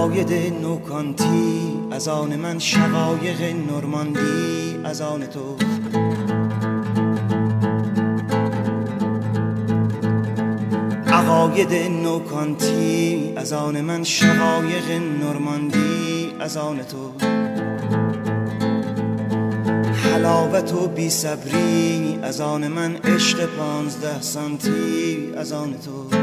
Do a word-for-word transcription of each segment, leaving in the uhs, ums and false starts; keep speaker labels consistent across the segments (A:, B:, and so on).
A: عقاید نوکانتی، از آن من شقایق نورماندی، از آن تو عقاید نوکانتی، از آن من شقایق نورماندی، از آن تو حلاوت و بی صبری، از آن من عشق پانزده سانتی، از آن تو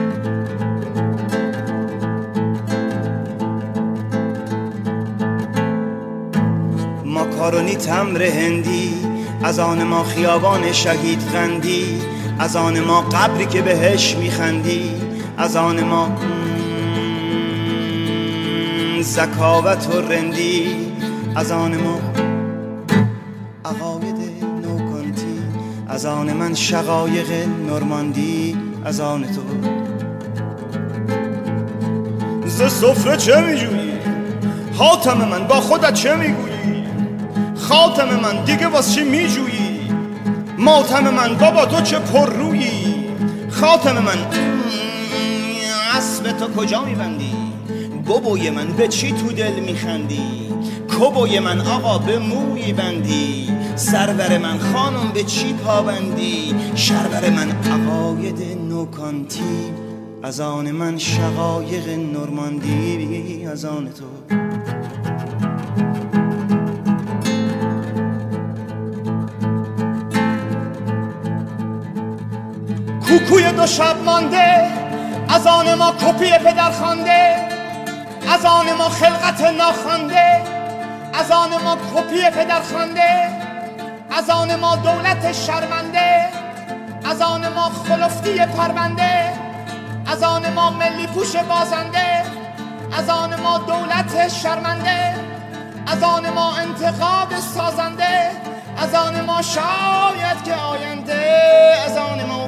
A: ماکارونی تمر هندی، از آن ما خیابان شهید قندی، از آن ما قبری که بهش میخندی، از آن ما زکاوت و رندی، از آن ما عقاید نوکانتی، از آن من شقایق نورماندی، از آن تو ز سفره چه میجویی؟ حاتم من با خودت چه میگویی؟ خاتم من دیگه واس چی میجویی؟ ماتم من بابا تو چه پر رویی؟ خاتم من اسب تو کجا میبندی؟ بابوی من به چی تو دل میخندی؟ کبوی من آقا به موی بندی؟ سرور من خانم به چی پابندی؟ شرور من عقاید نوکانتی، از آن من شقایق نورماندی، از آن تو کوکوی دو شب مانده، از آن ما کپی پدر خوانده، از آن ما خلقت ناخوانده، از آن ما کپی پدر خوانده، از آن ما دولت شرمنده، از آن ما خلفتی پرونده، از آن ما ملی پوش بازنده، از آن ما دولت شرمنده، از آن ما انتقاد سازنده، از آن ما شاید که آینده، از آن ما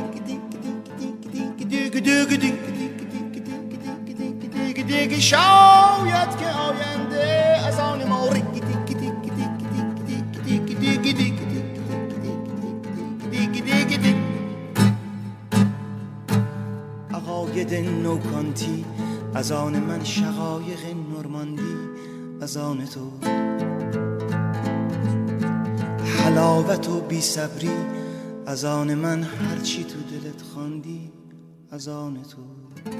A: دیگه شاید که آینده، از آن ما عقاید نوکانتی، از آن من شقایق نورماندی، از آن تو حلاوت و بی صبری، از آن من هرچی تو دلت خواندی، از آن تو